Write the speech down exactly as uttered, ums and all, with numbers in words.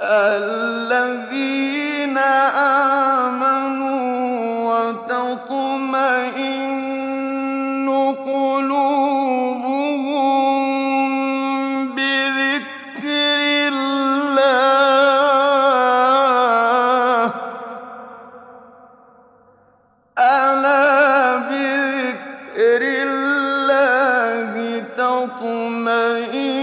الَّذِينَ آمَنُوا وَتَطْمَئِنُّ قُلُوبُهُم بِذِكْرِ اللَّهِ ۗ أَلَا بِذِكْرِ اللَّهِ تَطْمَئِنُّ